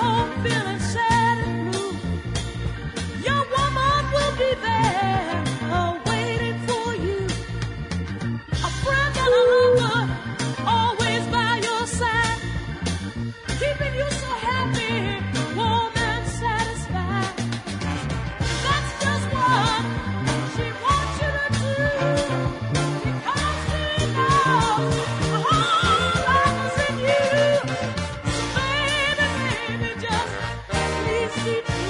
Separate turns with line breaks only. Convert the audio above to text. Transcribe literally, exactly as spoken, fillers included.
home feeling sad and blue, your woman will be there uh, waiting for you. A friend and a lover always by your side, keeping you so happy, warm and satisfied. That's just what she wants you to do, because she knows the whole life is in you. So baby, baby, just please keep